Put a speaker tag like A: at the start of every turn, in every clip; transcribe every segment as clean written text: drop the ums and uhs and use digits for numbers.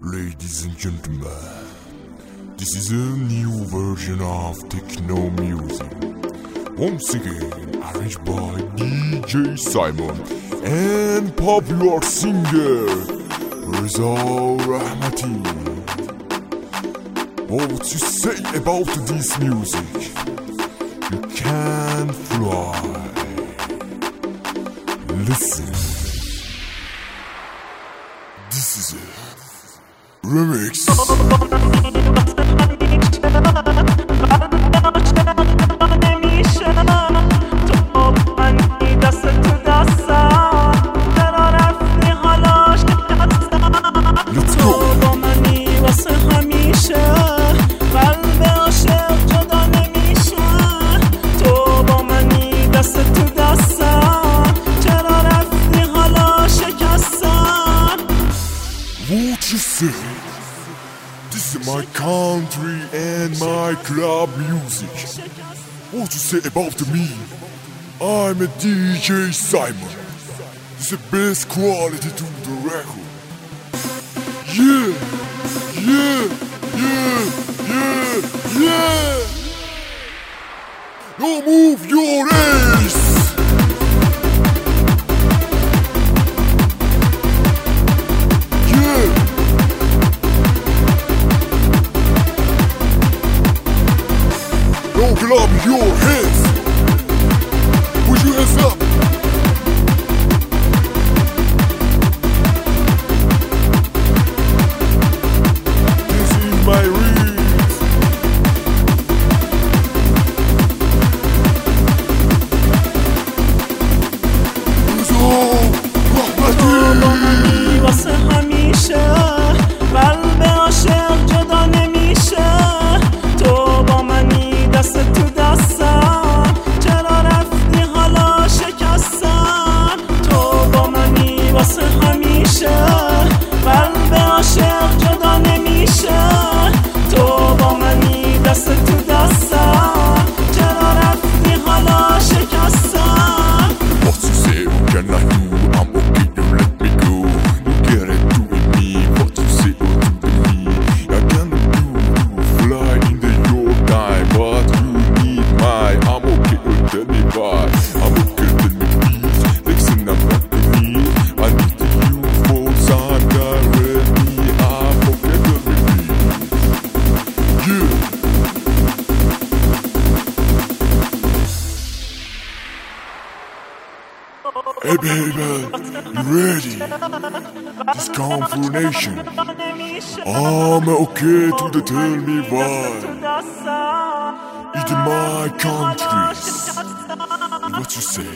A: Ladies and gentlemen, this is a new version of techno music, once again arranged by DJ Simon and popular singer Reza Rahmati. What you say about this music? You can fly. Listen. This is a remix. What you say? This is my country and my club music. What you say about me? I'm a DJ Simon. This is the best quality to the record. Yeah, yeah, yeah, yeah, yeah. Now move your ass. Now clap your hands. Put your hands up. This is my remix.
B: واسه همیشه قلب عاشق جدا نمیشه. تو با منی دست تو دستم، چرا رفتی حالا شکستم. تو با منی واسه همیشه قلب عاشق جدا نمیشه. تو با منی دست تو دستم، چرا رفتی حالا شکستم.
A: What you say? What can I do? I'm okay, don't let me go. You get it doing me. What you say? What you do me? I cannot do fly in the your time, but you need my. I'm okay, tell me why. I'm okay, tell me please. Listen, I'm not the need. I need you for some guy ready. I'm okay, tell me please. Yeah. Hey baby, you ready? This confrontation. I'm okay to the tell me why. It's my country. What you say?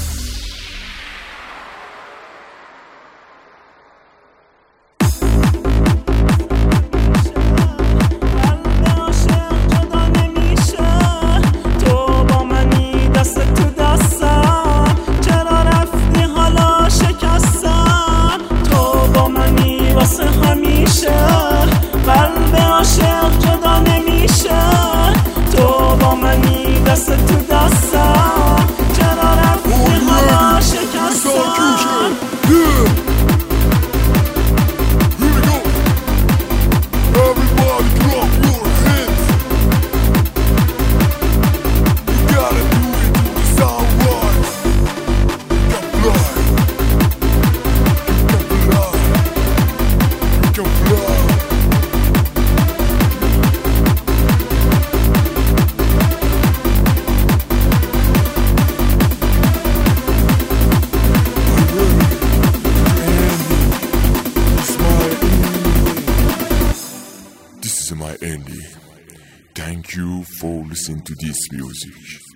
B: واسه همیشه قلب عاشق جدا نمیشه. تو با منی دست تو دستم، چرا رفتی حالا شکستم.
A: This is my ending. Thank you for listening to this music.